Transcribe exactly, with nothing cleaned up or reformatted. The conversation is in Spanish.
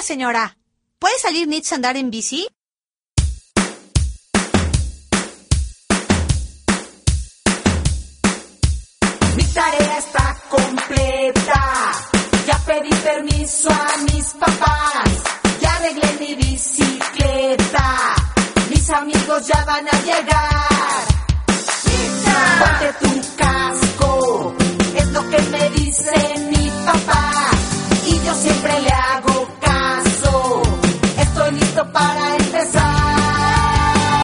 señora. ¿Puede salir Nitz a andar en bici? Mi tarea está completa. Ya pedí permiso a mis papás. Ya arreglé mi bicicleta. Mis amigos ya van a llegar. ¡Nitza! Ponte tu casco. Es lo que me dicen.